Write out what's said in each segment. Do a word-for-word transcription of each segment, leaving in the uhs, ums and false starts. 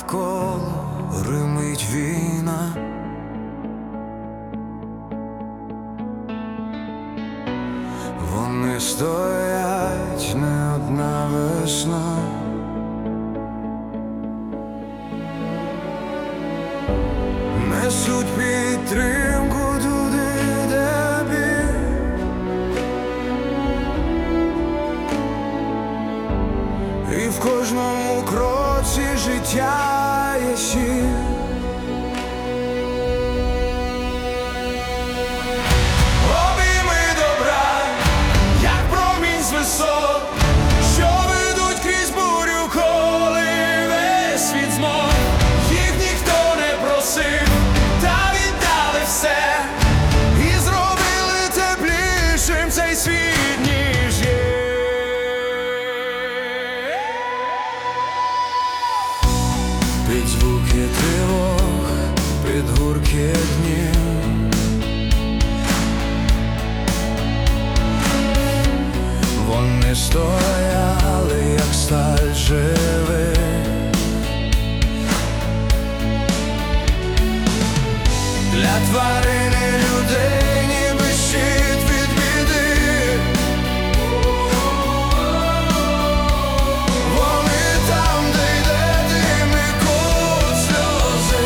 навколо гримить війна. Вони стоять, не одна весна. Несуть підтримку туди, де біль. І в кожному кроці життя є сіль. Обійми добра, як промінь з висот, що ведуть крізь бурю, коли весь світ змов. Їх ніхто не просив, та віддали все, і зробили теплішим цей світ, ніж є. Під звуки тривог, під гурки днів, вони стояли, як сталь живих. Для тварини людей ніби щит від біди. Вони там, де йде дим і кут сльози.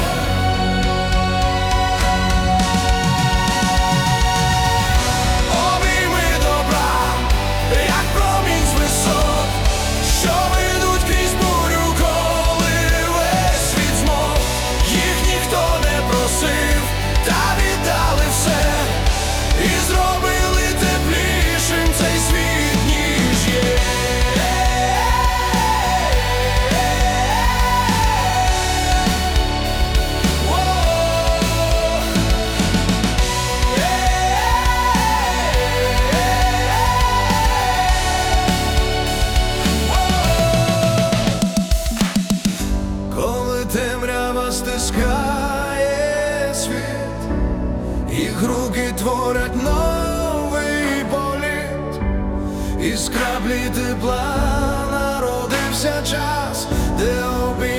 Обійми добра, як промінь з висот, що ведуть крізь бурю, коли весь світ змов. Їх ніхто не просив, та віддали все, і зробили теплішим цей світ, ніж є. Коли темрява стискає світ, їх руки творять новий політ. Із краплі тепла народився час, де обійми